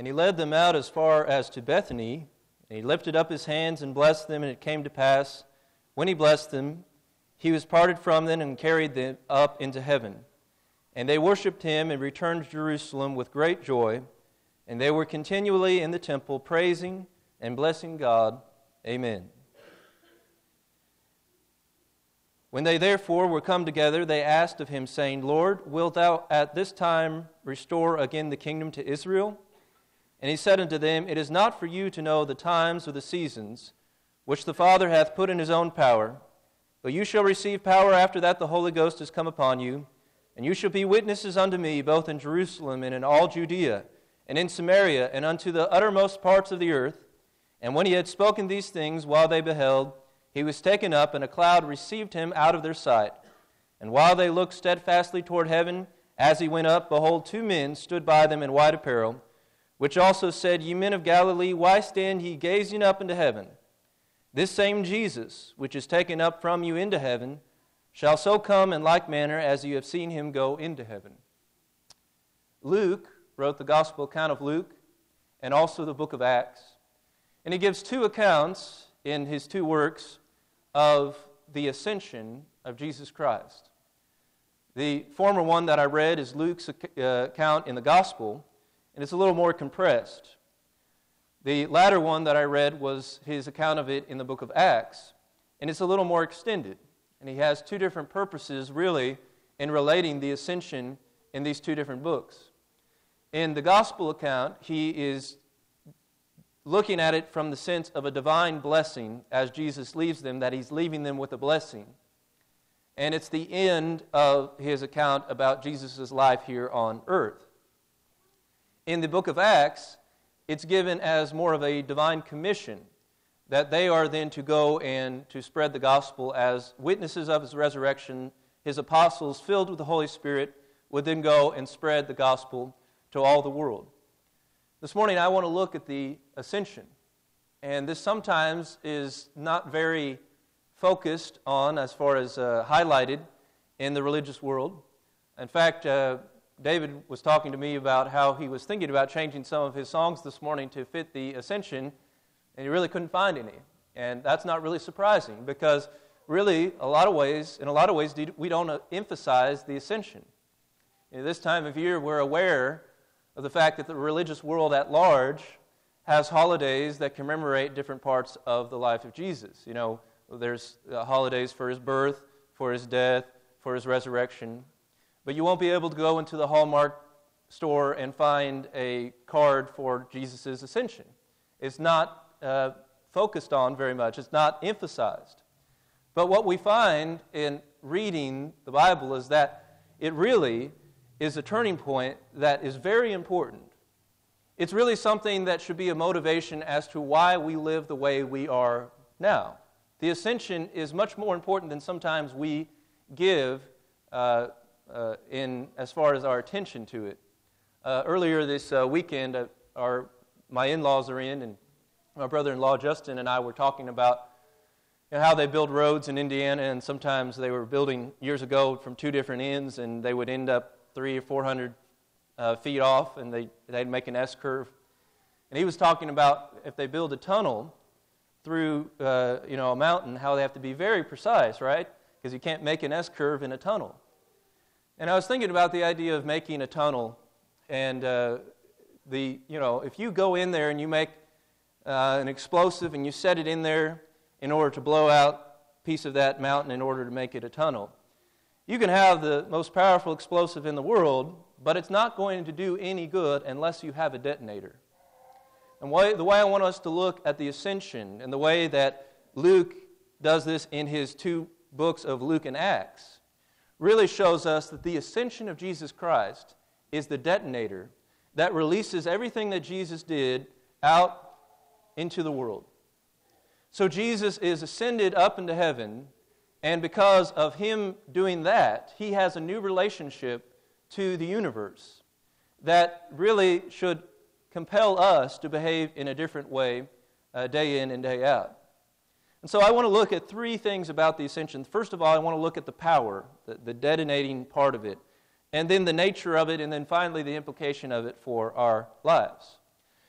And he led them out as far as to Bethany, and he lifted up his hands and blessed them, and it came to pass, when he blessed them, he was parted from them and carried them up into heaven. And they worshipped him and returned to Jerusalem with great joy, and they were continually in the temple praising and blessing God. Amen. When they therefore were come together, they asked of him, saying, Lord, wilt thou at this time restore again the kingdom to Israel? And he said unto them, It is not for you to know the times or the seasons, which the Father hath put in his own power, but you shall receive power after that the Holy Ghost is come upon you, and you shall be witnesses unto me, both in Jerusalem and in all Judea, and in Samaria, and unto the uttermost parts of the earth. And when he had spoken these things, while they beheld, he was taken up, and a cloud received him out of their sight. And while they looked steadfastly toward heaven, as he went up, behold, 2 men stood by them in white apparel, which also said, Ye men of Galilee, why stand ye gazing up into heaven? This same Jesus, which is taken up from you into heaven, shall so come in like manner as you have seen him go into heaven. Luke wrote the gospel account of Luke and also the book of Acts. And he gives 2 accounts in his 2 works of the ascension of Jesus Christ. The former one that I read is Luke's account in the gospel, and it's a little more compressed. The latter one that I read was his account of it in the book of Acts, and it's a little more extended. And he has 2 different purposes, really, in relating the ascension in these 2 different books. In the gospel account, he is looking at it from the sense of a divine blessing as Jesus leaves them, that he's leaving them with a blessing. And it's the end of his account about Jesus' life here on earth. In the book of Acts, it's given as more of a divine commission, that they are then to go and to spread the gospel as witnesses of his resurrection. His apostles, filled with the Holy Spirit, would then go and spread the gospel to all the world. This morning I want to look at the ascension. And this sometimes is not very focused on as far as highlighted in the religious world. In fact, David was talking to me about how he was thinking about changing some of his songs this morning to fit the ascension, and he really couldn't find any. And that's not really surprising, because really, in a lot of ways, we don't emphasize the ascension. This time of year, we're aware of the fact that the religious world at large has holidays that commemorate different parts of the life of Jesus. You know, there's holidays for his birth, for his death, for his resurrection. But you won't be able to go into the Hallmark store and find a card for Jesus' ascension. It's not focused on very much. It's not emphasized. But what we find in reading the Bible is that it really is a turning point that is very important. It's really something that should be a motivation as to why we live the way we are now. The ascension is much more important than sometimes we give in as far as our attention to it. Earlier this weekend, my in-laws are in, and my brother-in-law Justin and I were talking about how they build roads in Indiana, and sometimes they were building years ago from 2 different ends, and they would end up 300 or 400 feet off, and they'd make an S-curve. And he was talking about if they build a tunnel through a mountain, how they have to be very precise, right? Because you can't make an S-curve in a tunnel. And I was thinking about the idea of making a tunnel, and if you go in there and you make an explosive and you set it in there in order to blow out a piece of that mountain in order to make it a tunnel, you can have the most powerful explosive in the world, but it's not going to do any good unless you have a detonator. And the way I want us to look at the ascension, and the way that Luke does this in his 2 books of Luke and Acts, really shows us that the ascension of Jesus Christ is the detonator that releases everything that Jesus did out into the world. So Jesus is ascended up into heaven, and because of him doing that, he has a new relationship to the universe that really should compel us to behave in a different way day in and day out. And so I want to look at 3 things about the ascension. First of all, I want to look at the power, the detonating part of it, and then the nature of it, and then finally the implication of it for our lives.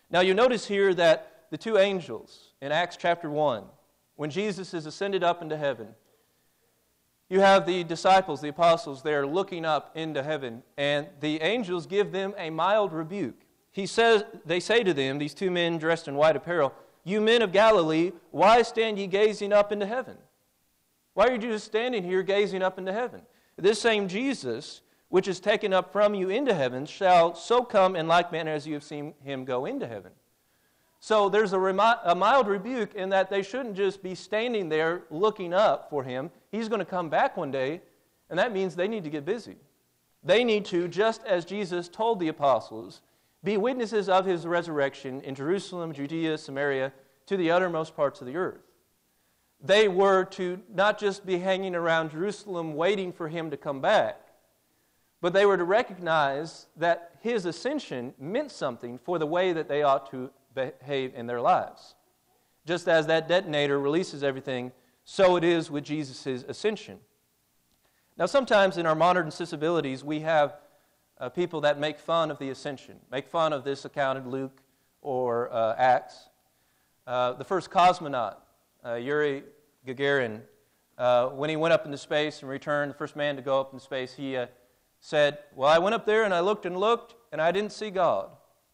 Now you notice here that the two angels in Acts chapter 1, when Jesus is ascended up into heaven, you have the disciples, the apostles, there looking up into heaven, and the angels give them a mild rebuke. They say to them, these two men dressed in white apparel, "You men of Galilee, why stand ye gazing up into heaven? Why are you just standing here gazing up into heaven? This same Jesus, which is taken up from you into heaven, shall so come in like manner as you have seen him go into heaven." So there's a mild rebuke in that they shouldn't just be standing there looking up for him. He's going to come back one day, and that means they need to get busy. They need to, just as Jesus told the apostles, be witnesses of his resurrection in Jerusalem, Judea, Samaria, to the uttermost parts of the earth. They were to not just be hanging around Jerusalem waiting for him to come back, but they were to recognize that his ascension meant something for the way that they ought to behave in their lives. Just as that detonator releases everything, so it is with Jesus' ascension. Now, sometimes in our modern sensibilities, we have people that make fun of the ascension, make fun of this account in Luke or Acts. The first cosmonaut, Yuri Gagarin, when he went up into space and returned, the first man to go up into space, he said, "Well, I went up there and I looked, and I didn't see God."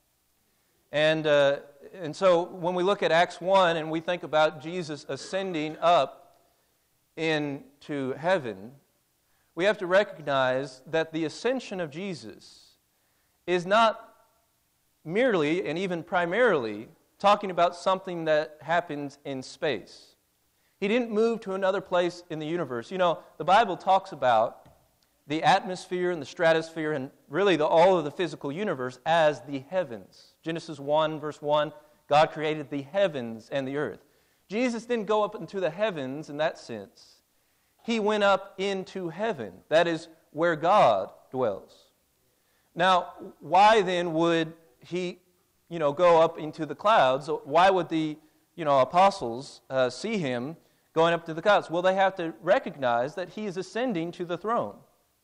And so when we look at Acts 1 and we think about Jesus ascending up into heaven, we have to recognize that the ascension of Jesus is not merely and even primarily talking about something that happens in space. He didn't move to another place in the universe. You know, the Bible talks about the atmosphere and the stratosphere and really all of the physical universe as the heavens. Genesis 1, verse 1, God created the heavens and the earth. Jesus didn't go up into the heavens in that sense. He went up into heaven. That is where God dwells. Now, why then would he, go up into the clouds? Why would the, apostles see him going up to the clouds? Well, they have to recognize that he is ascending to the throne.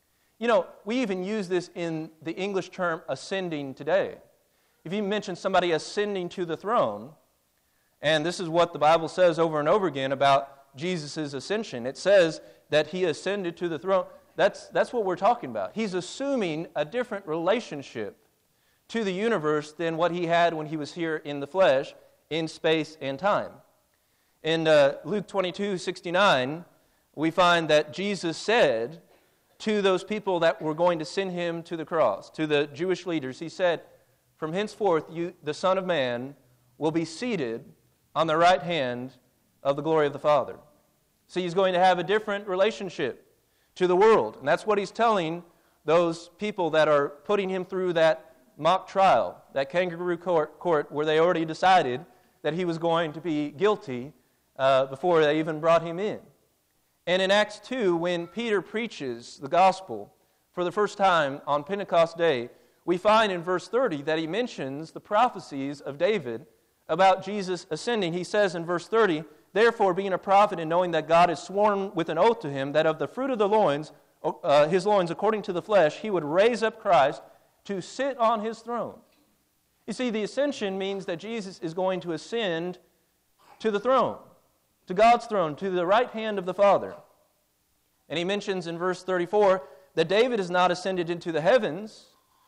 We even use this in the English term ascending today. If you mention somebody ascending to the throne, and this is what the Bible says over and over again about Jesus' ascension, it says that he ascended to the throne. That's what we're talking about. He's assuming a different relationship to the universe than what he had when he was here in the flesh, in space and time. In Luke 22:69, we find that Jesus said to those people that were going to send him to the cross, to the Jewish leaders, he said, "From henceforth, the Son of Man will be seated on the right hand of the glory of the Father." See, he's going to have a different relationship to the world. And that's what he's telling those people that are putting him through that mock trial, that kangaroo court where they already decided that he was going to be guilty before they even brought him in. And in Acts 2, when Peter preaches the gospel for the first time on Pentecost Day, we find in verse 30 that he mentions the prophecies of David about Jesus ascending. He says in verse 30, "Therefore, being a prophet and knowing that God has sworn with an oath to him that of the fruit of the loins, his loins according to the flesh, he would raise up Christ to sit on his throne." You see, the ascension means that Jesus is going to ascend to the throne, to God's throne, to the right hand of the Father. And he mentions in verse 34 that David is not ascended into the heavens,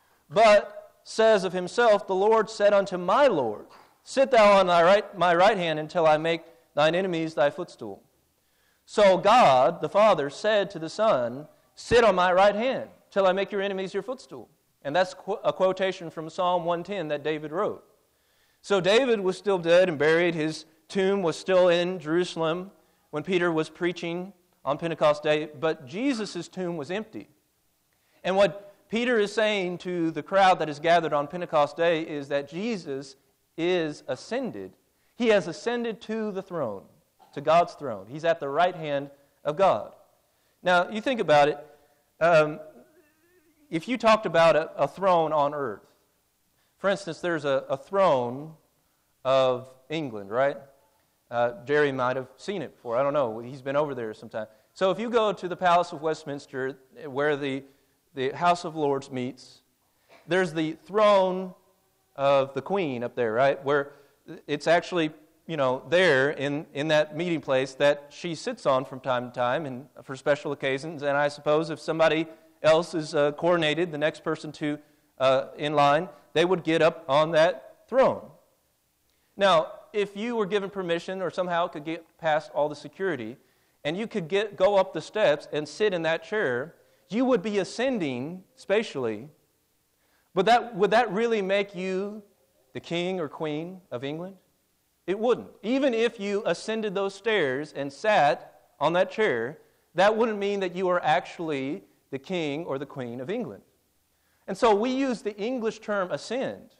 but says of himself, "The Lord said unto my Lord, Sit thou on my right hand until I make thine enemies thy footstool." So God, the Father, said to the Son, "Sit on my right hand till I make your enemies your footstool." And that's a quotation from Psalm 110 that David wrote. So David was still dead and buried. His tomb was still in Jerusalem when Peter was preaching on Pentecost Day, but Jesus' tomb was empty. And what Peter is saying to the crowd that is gathered on Pentecost Day is that Jesus is ascended. He has ascended to the throne, to God's throne. He's at the right hand of God. Now, you think about it. If you talked about a throne on earth, for instance, there's a throne of England, right? Jerry might have seen it before. I don't know. He's been over there sometime. So if you go to the Palace of Westminster, where the House of Lords meets, there's the throne of the queen up there, right? Where it's actually, there in that meeting place that she sits on from time to time and for special occasions. And I suppose if somebody else is coronated, the next person to in line, they would get up on that throne. Now, if you were given permission or somehow could get past all the security, and you could go up the steps and sit in that chair, you would be ascending spatially. But would that really make you the king or queen of England? It wouldn't. Even if you ascended those stairs and sat on that chair, that wouldn't mean that you are actually the king or the queen of England. And so we use the English term ascend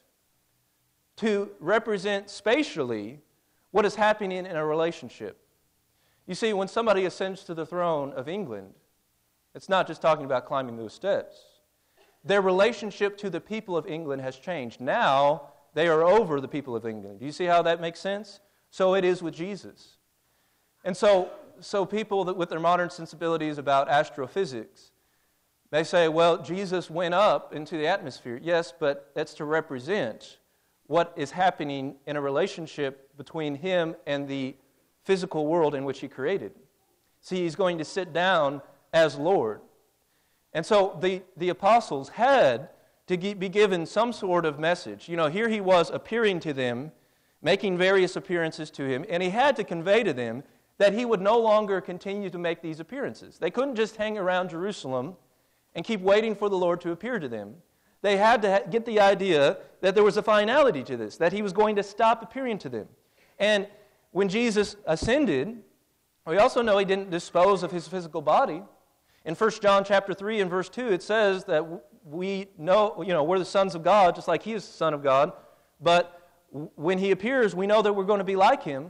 to represent spatially what is happening in a relationship. You see, when somebody ascends to the throne of England, it's not just talking about climbing those steps. Their relationship to the people of England has changed. Now, they are over the people of England. Do you see how that makes sense? So it is with Jesus. And so people that with their modern sensibilities about astrophysics, they say, well, Jesus went up into the atmosphere. Yes, but that's to represent what is happening in a relationship between him and the physical world in which he created. See, he's going to sit down as Lord. And so the apostles had to be given some sort of message. Here he was appearing to them, making various appearances to him, and he had to convey to them that he would no longer continue to make these appearances. They couldn't just hang around Jerusalem and keep waiting for the Lord to appear to them. They had to get the idea that there was a finality to this, that he was going to stop appearing to them. And when Jesus ascended, we also know he didn't dispose of his physical body. In 1 John chapter 3 and verse 2, it says that we know, we're the sons of God, just like he is the Son of God. But when he appears, we know that we're going to be like him.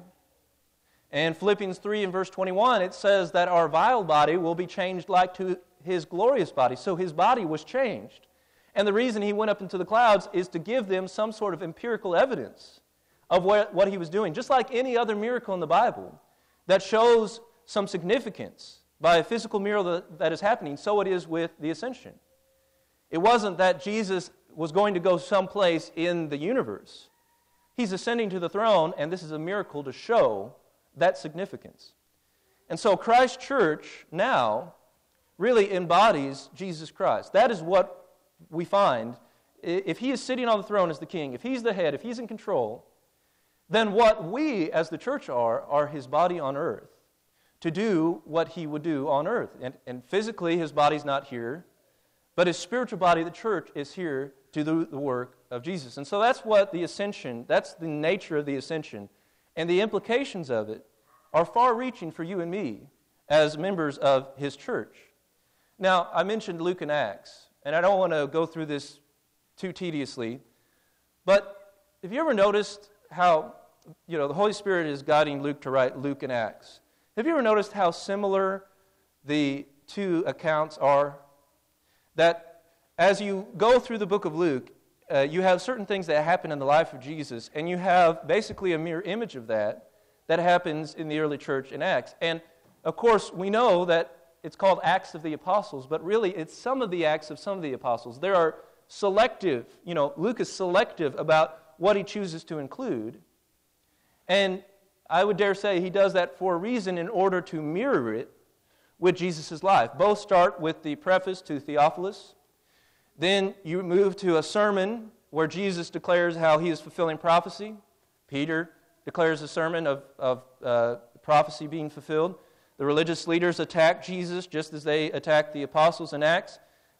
And Philippians 3 and verse 21, it says that our vile body will be changed like to his glorious body. So his body was changed. And the reason he went up into the clouds is to give them some sort of empirical evidence of what he was doing. Just like any other miracle in the Bible that shows some significance by a physical miracle that is happening, so it is with the ascension. It wasn't that Jesus was going to go someplace in the universe. He's ascending to the throne, and this is a miracle to show that significance. And so Christ's church now really embodies Jesus Christ. That is what we find. If he is sitting on the throne as the king, if he's the head, if he's in control, then what we as the church are his body on earth to do what he would do on earth. And physically his body's not here, but his spiritual body, the church, is here to do the work of Jesus. And so that's what the ascension, that's the nature of the ascension. And the implications of it are far-reaching for you and me as members of his church. Now, I mentioned Luke and Acts, and I don't want to go through this too tediously, but have you ever noticed how, the Holy Spirit is guiding Luke to write Luke and Acts? Have you ever noticed how similar the two accounts are? That as you go through the book of Luke, you have certain things that happen in the life of Jesus, and you have basically a mirror image of that happens in the early church in Acts. And, of course, we know that it's called Acts of the Apostles, but really it's some of the Acts of some of the Apostles. There are selective, Luke is selective about what he chooses to include. And I would dare say he does that for a reason, in order to mirror it with Jesus' life. Both start with the preface to Theophilus. Then you move to a sermon where Jesus declares how he is fulfilling prophecy. Peter declares a sermon of prophecy being fulfilled. The religious leaders attack Jesus just as they attacked the apostles in Acts.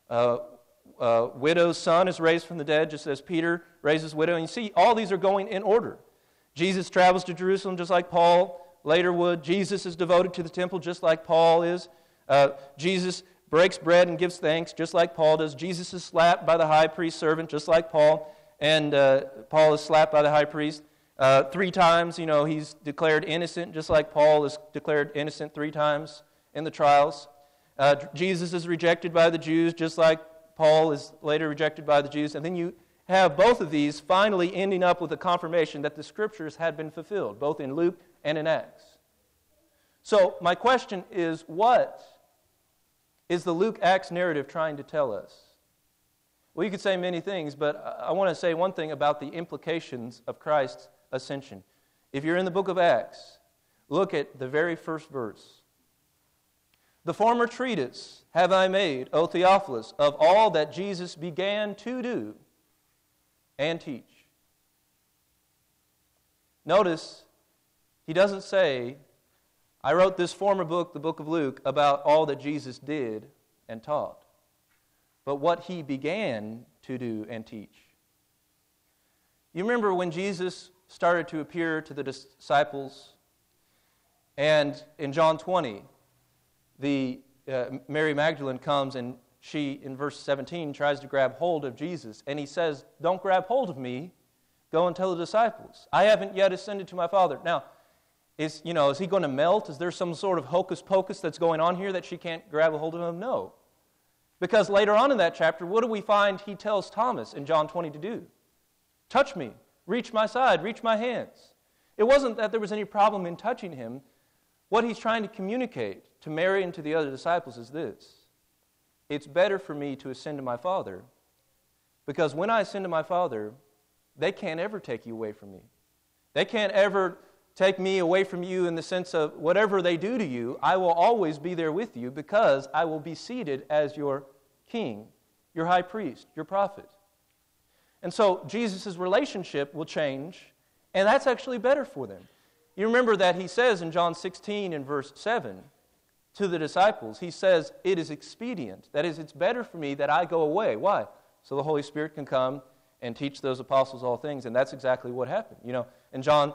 Widow's son is raised from the dead just as Peter raises widow. And you see, all these are going in order. Jesus travels to Jerusalem just like Paul later would. Jesus is devoted to the temple just like Paul is. Jesus breaks bread and gives thanks just like Paul does. Jesus is slapped by the high priest's servant just like Paul. And Paul is slapped by the high priest. 3 times, he's declared innocent just like Paul is declared innocent 3 times in the trials. Jesus is rejected by the Jews just like Paul is later rejected by the Jews. And then you have both of these finally ending up with a confirmation that the Scriptures had been fulfilled, both in Luke and in Acts. So my question is, what is the Luke-Acts narrative trying to tell us? Well, you could say many things, but I want to say one thing about the implications of Christ's ascension. If you're in the book of Acts, look at the very first verse. The former treatise have I made, O Theophilus, of all that Jesus began to do and teach. Notice, he doesn't say, I wrote this former book, the book of Luke, about all that Jesus did and taught, but what he began to do and teach. You remember when Jesus started to appear to the disciples, and in John 20, Mary Magdalene comes and she, in verse 17, tries to grab hold of Jesus, and he says, don't grab hold of me, go and tell the disciples. I haven't yet ascended to my Father. Now, is he going to melt? Is there some sort of hocus pocus that's going on here that she can't grab a hold of him? No. Because later on in that chapter, what do we find he tells Thomas in John 20 to do? Touch me, reach my side, reach my hands. It wasn't that there was any problem in touching him. What he's trying to communicate to Mary and to the other disciples is this. It's better for me to ascend to my Father, because when I ascend to my Father, they can't ever take you away from me. They can't ever take me away from you in the sense of whatever they do to you, I will always be there with you because I will be seated as your king, your high priest, your prophet. And so Jesus' relationship will change, and that's actually better for them. You remember that he says in John 16 and verse 7 to the disciples, he says, it is expedient. That is, it's better for me that I go away. Why? So the Holy Spirit can come and teach those apostles all things, and that's exactly what happened. In John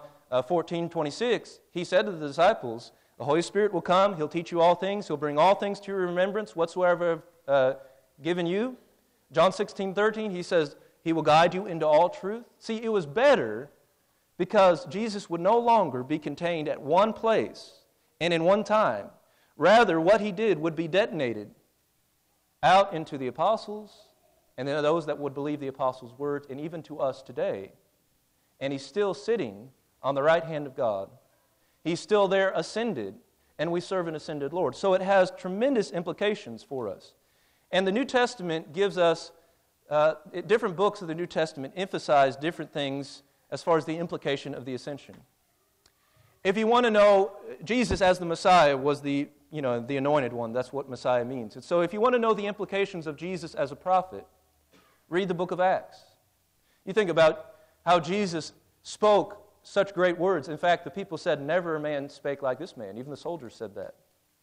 14:26, he said to the disciples, the Holy Spirit will come, he'll teach you all things, he'll bring all things to your remembrance, whatsoever I've given you. John 16:13, he says, he will guide you into all truth. See, it was better because Jesus would no longer be contained at one place and in one time. Rather, what he did would be detonated out into the apostles and then those that would believe the apostles' words, and even to us today. And he's still sitting on the right hand of God. He's still there ascended, and we serve an ascended Lord. So it has tremendous implications for us. And the New Testament gives us, different books of the New Testament emphasize different things as far as the implication of the ascension. If you want to know, Jesus as the Messiah was the anointed one. That's what Messiah means. And so if you want to know the implications of Jesus as a prophet, read the book of Acts. You think about how Jesus spoke such great words. In fact, the people said, never a man spake like this man. Even the soldiers said that.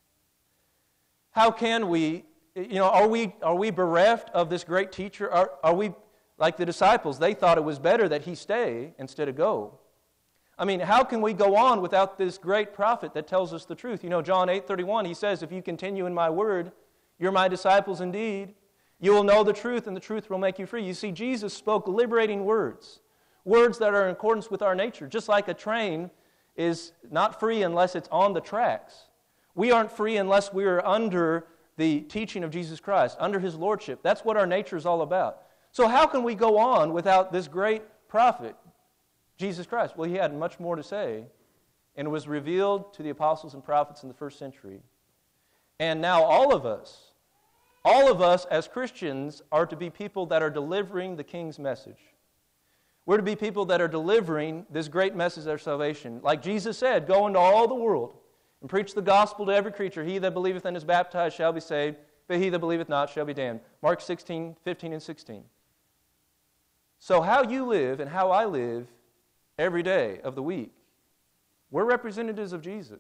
How can we, are we bereft of this great teacher? Are we like the disciples? They thought it was better that he stay instead of go. I mean, how can we go on without this great prophet that tells us the truth? John 8:31, he says, if you continue in my word, you're my disciples indeed. You will know the truth, and the truth will make you free. You see, Jesus spoke liberating words, words that are in accordance with our nature. Just like a train is not free unless it's on the tracks. We aren't free unless we are under the teaching of Jesus Christ, under his lordship. That's what our nature is all about. So how can we go on without this great prophet, Jesus Christ? Well, he had much more to say, and it was revealed to the apostles and prophets in the first century. And now all of us as Christians are to be people that are delivering the King's message. We're to be people that are delivering this great message of salvation. Like Jesus said, go into all the world and preach the gospel to every creature. He that believeth and is baptized shall be saved, but he that believeth not shall be damned. Mark 16:15 and 16. So how you live and how I live every day of the week, we're representatives of Jesus.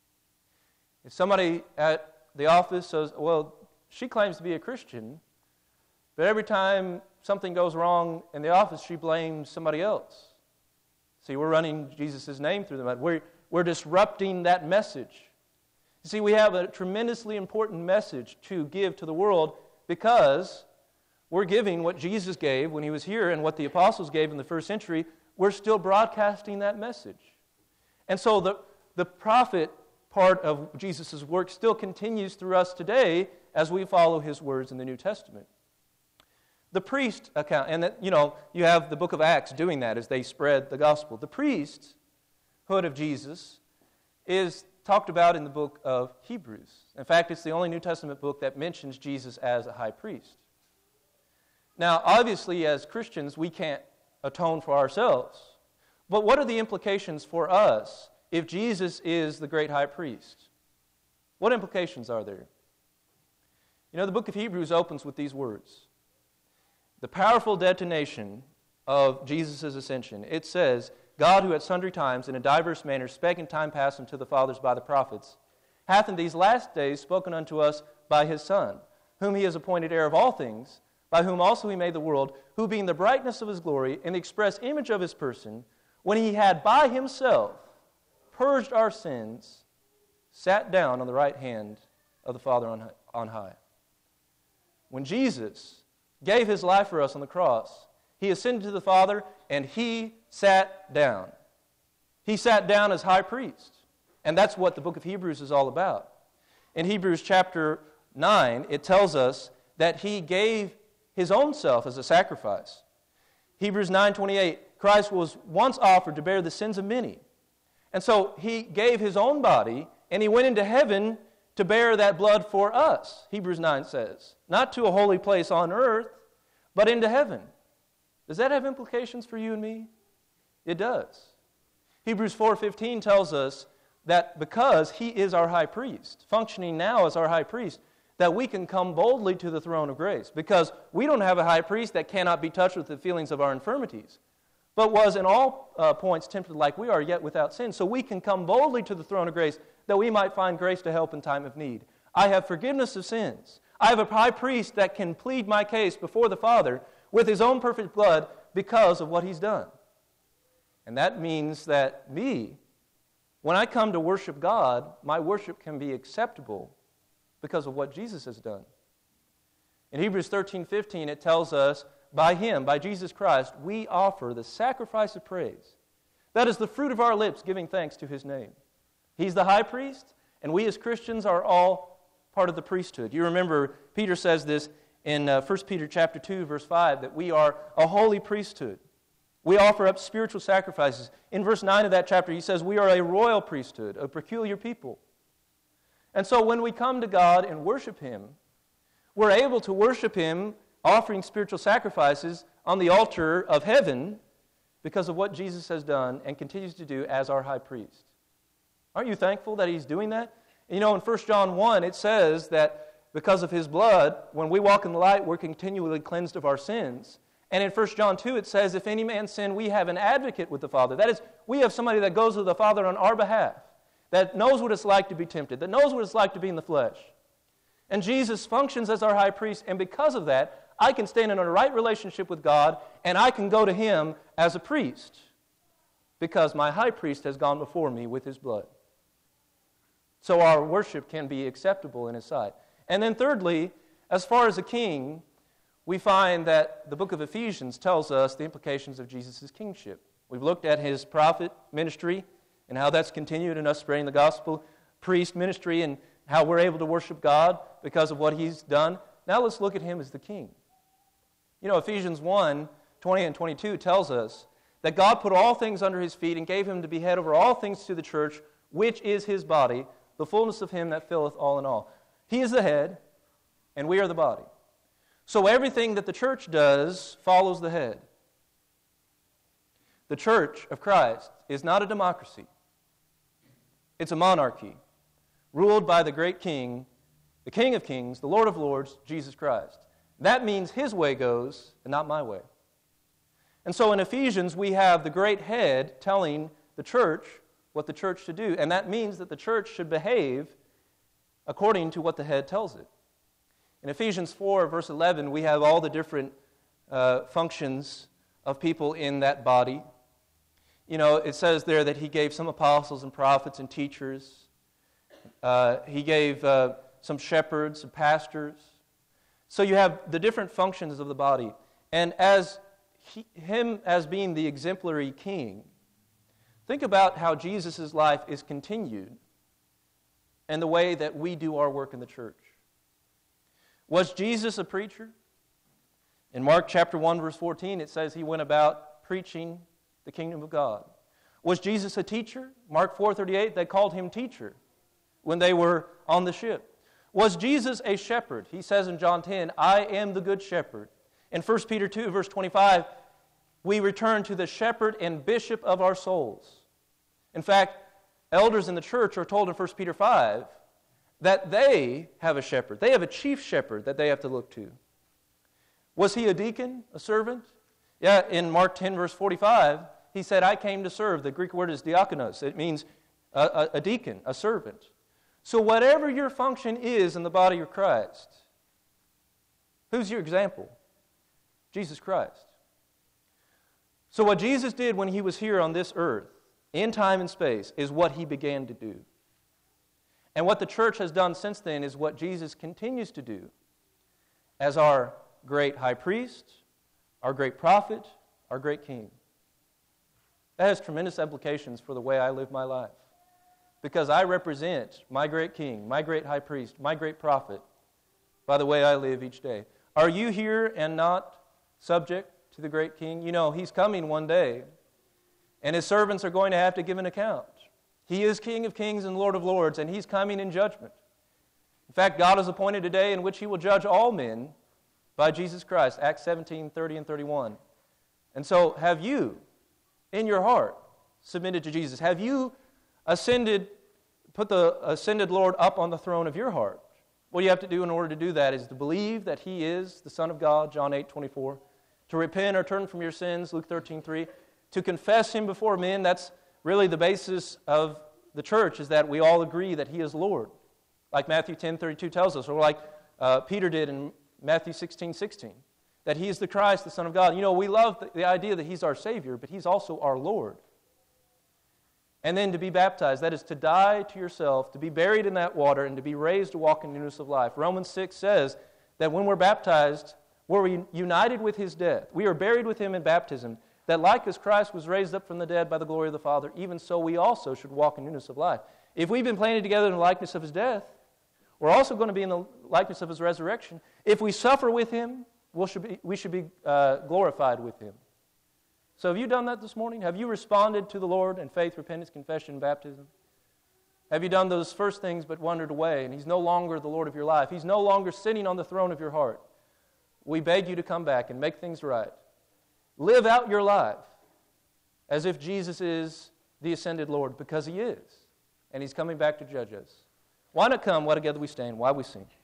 If somebody at the office says, well, she claims to be a Christian, but every time something goes wrong in the office, she blames somebody else. See, we're running Jesus' name through the mud. We're disrupting that message. You see, we have a tremendously important message to give to the world because we're giving what Jesus gave when he was here and what the apostles gave in the first century. We're still broadcasting that message. And so the prophet part of Jesus' work still continues through us today as we follow his words in the New Testament. The priest account, and you have the book of Acts doing that as they spread the gospel. The priesthood of Jesus is talked about in the book of Hebrews. In fact, it's the only New Testament book that mentions Jesus as a high priest. Now, obviously, as Christians, we can't atone for ourselves. But what are the implications for us if Jesus is the great high priest? What implications are there? You know, the book of Hebrews opens with these words. The powerful detonation of Jesus' ascension. It says, God, who at sundry times and in diverse manners spake in time past unto the fathers by the prophets, hath in these last days spoken unto us by his Son, whom he has appointed heir of all things, by whom also he made the world, who being the brightness of his glory and the express image of his person, when he had by himself purged our sins, sat down on the right hand of the Father on high. When Jesus gave his life for us on the cross, he ascended to the Father and he sat down. He sat down as high priest. And that's what the book of Hebrews is all about. In Hebrews chapter 9, it tells us that he gave his own self as a sacrifice. Hebrews 9:28, Christ was once offered to bear the sins of many. And so he gave his own body and he went into heaven to bear that blood for us, Hebrews 9 says. Not to a holy place on earth, but into heaven. Does that have implications for you and me? It does. Hebrews 4:15 tells us that because he is our high priest, functioning now as our high priest, that we can come boldly to the throne of grace. Because we don't have a high priest that cannot be touched with the feelings of our infirmities, but was in all points tempted like we are, yet without sin. So we can come boldly to the throne of grace that we might find grace to help in time of need. I have forgiveness of sins. I have a high priest that can plead my case before the Father with his own perfect blood because of what he's done. And that means that when I come to worship God, my worship can be acceptable because of what Jesus has done. In Hebrews 13:15, it tells us, by him, by Jesus Christ, we offer the sacrifice of praise. That is the fruit of our lips, giving thanks to his name. He's the high priest, and we as Christians are all part of the priesthood. You remember, Peter says this in 1 Peter chapter 2, verse 5, that we are a holy priesthood. We offer up spiritual sacrifices. In verse 9 of that chapter, he says we are a royal priesthood, a peculiar people. And so when we come to God and worship him, we're able to worship him offering spiritual sacrifices on the altar of heaven because of what Jesus has done and continues to do as our high priest. Aren't you thankful that he's doing that? You know, in 1 John 1, it says that because of his blood, when we walk in the light, we're continually cleansed of our sins. And in 1 John 2, it says, if any man sin, we have an advocate with the Father. That is, we have somebody that goes to the Father on our behalf, that knows what it's like to be tempted, that knows what it's like to be in the flesh. And Jesus functions as our high priest, and because of that, I can stand in a right relationship with God, and I can go to him as a priest, because my high priest has gone before me with his blood. So our worship can be acceptable in his sight. And then thirdly, as far as a king, we find that the book of Ephesians tells us the implications of Jesus' kingship. We've looked at his prophet ministry and how that's continued in us spreading the gospel, priest ministry, and how we're able to worship God because of what he's done. Now let's look at him as the king. You know, Ephesians 1, 20 and 22 tells us that God put all things under his feet and gave him to be head over all things to the church, which is his body, the fullness of him that filleth all in all. He is the head, and we are the body. So everything that the church does follows the head. The church of Christ is not a democracy. It's a monarchy, ruled by the great king, the King of Kings, the Lord of Lords, Jesus Christ. That means his way goes, and not my way. And so in Ephesians, we have the great head telling the church what the church should do. And that means that the church should behave according to what the head tells it. In Ephesians 4, verse 11, we have all the different functions of people in that body. You know, it says there that he gave some apostles and prophets and teachers. He gave some shepherds, some pastors. So you have the different functions of the body. And as him as being the exemplary king, think about how Jesus' life is continued and the way that we do our work in the church. Was Jesus a preacher? In Mark chapter 1, verse 14, it says he went about preaching the kingdom of God. Was Jesus a teacher? Mark 4:38, they called him teacher when they were on the ship. Was Jesus a shepherd? He says in John 10, I am the good shepherd. In 1 Peter 2, verse 25, we return to the shepherd and bishop of our souls. In fact, elders in the church are told in 1 Peter 5 that they have a shepherd. They have a chief shepherd that they have to look to. Was he a deacon, a servant? Yeah, in Mark 10, verse 45, he said, I came to serve. The Greek word is diakonos. It means a deacon, a servant. So whatever your function is in the body of Christ, who's your example? Jesus Christ. So what Jesus did when he was here on this earth, in time and space, is what he began to do. And what the church has done since then is what Jesus continues to do as our great high priest, our great prophet, our great king. That has tremendous implications for the way I live my life. Because I represent my great king, my great high priest, my great prophet by the way I live each day. Are you here and not subject to the great king? You know, he's coming one day, and his servants are going to have to give an account. He is King of kings and Lord of lords, and he's coming in judgment. In fact, God has appointed a day in which he will judge all men by Jesus Christ, Acts 17, 30 and 31. And so, have you, in your heart, submitted to Jesus? Have you put the ascended Lord up on the throne of your heart? What you have to do in order to do that is to believe that he is the Son of God, John 8, 24. To repent or turn from your sins, Luke 13, 3. To confess him before men, that's really the basis of the church, is that we all agree that he is Lord. Like Matthew 10, 32 tells us, or like Peter did in Matthew 16, 16. That he is the Christ, the Son of God. You know, we love the idea that he's our Savior, but he's also our Lord. And then to be baptized, that is to die to yourself, to be buried in that water, and to be raised to walk in newness of life. Romans 6 says that when we're baptized, we're united with his death. We are buried with him in baptism, that like as Christ was raised up from the dead by the glory of the Father, even so we also should walk in newness of life. If we've been planted together in the likeness of his death, we're also going to be in the likeness of his resurrection. If we suffer with him, we should be glorified with him. So have you done that this morning? Have you responded to the Lord in faith, repentance, confession, and baptism? Have you done those first things but wandered away, and he's no longer the Lord of your life? He's no longer sitting on the throne of your heart. We beg you to come back and make things right. Live out your life as if Jesus is the ascended Lord, because he is, and he's coming back to judge us. Why not come, while together we stand, while we sing?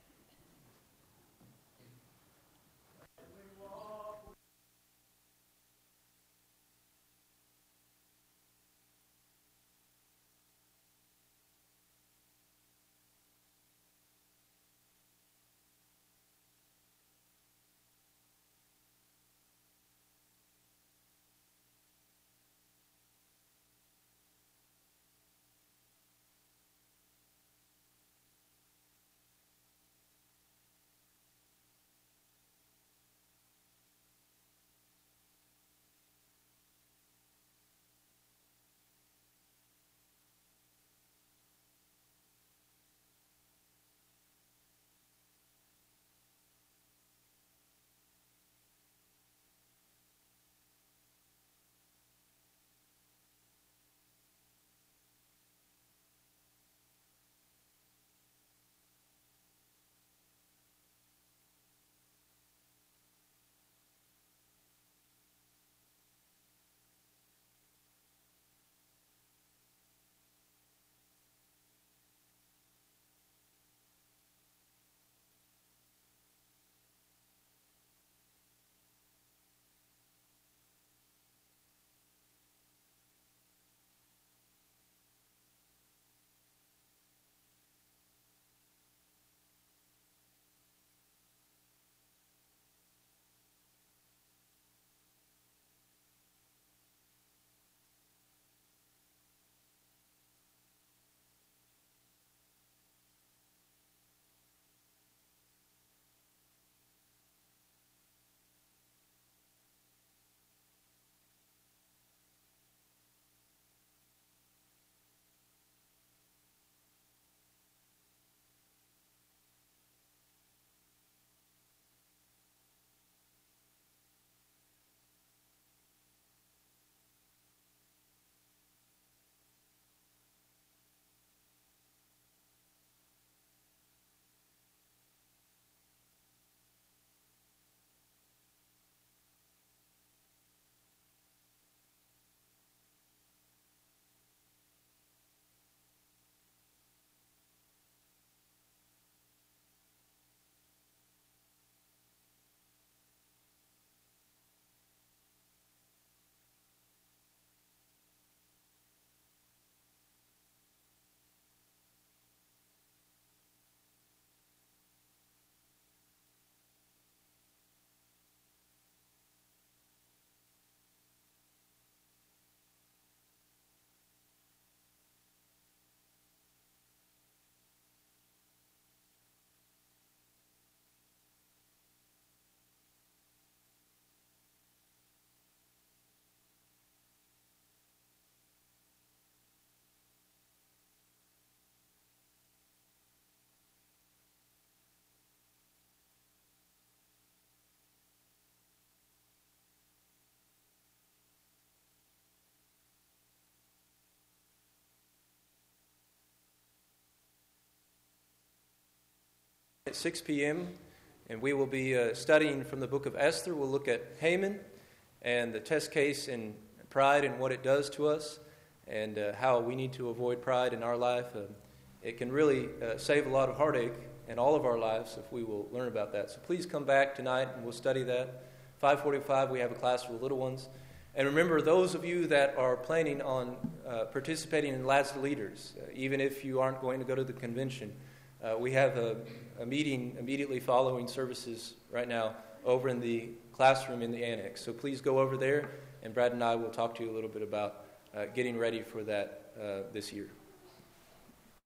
At 6 p.m., and we will be studying from the book of Esther. We'll look at Haman and the test case in pride and what it does to us, and how we need to avoid pride in our life. It can really save a lot of heartache in all of our lives if we will learn about that. So please come back tonight and we'll study that. 5:45, we have a class for the little ones. And remember, those of you that are planning on participating in Lads to Leaders, even if you aren't going to go to the convention, we have a meeting immediately following services right now over in the classroom in the annex. So please go over there, and Brad and I will talk to you a little bit about getting ready for that this year.